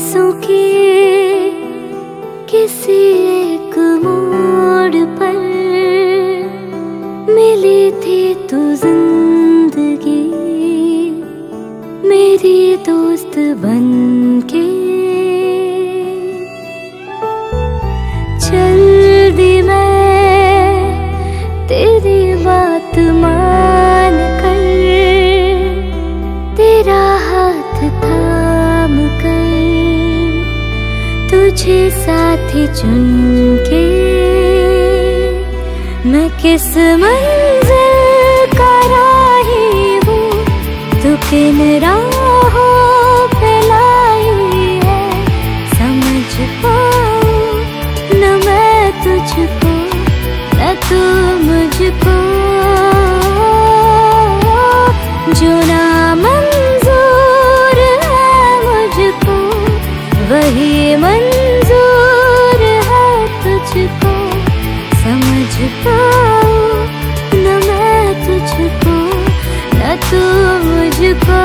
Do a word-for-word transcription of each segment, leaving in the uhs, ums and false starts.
सांसों के किसी एक मोड़ पर मिली थी तू जिंदगी मेरी दोस्त बनके। चल दी मैं तेरी बात मान कर, तेरा हाथ थाम कर तुझे साथी चुन के। मैं किस मंजिल का राही हूँ, तू किन राहों पे लाई है। समझ पाऊँ न मैं तुझको न तू मुझको, जो ना मंजूर है मुझको वही मंजूर है तुझको। समझ पाऊँ न मैं तुझको न तू मुझको।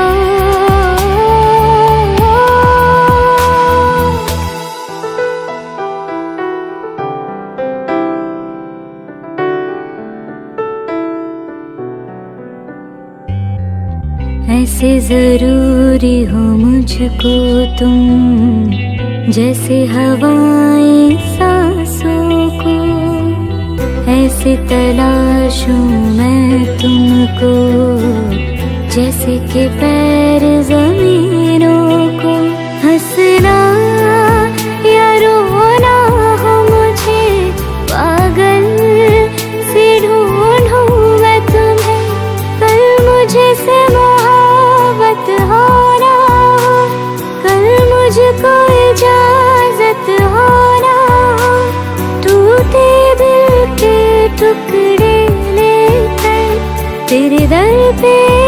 ऐसे जरूरी हो मुझको तुम, जैसे हवाएं सांसों को। ऐसे तलाशूं मैं तुमको, जैसे के पैर जमीनों को। हंसना या रोना हो मुझे, पागल सी ढूंढूं मैं तुम्हें। कल मुझे से मोहब्बत होना हो, कल मुझको इजाजत होना हो। टूटे दिल के टुकड़े लेकर तेरे दर पे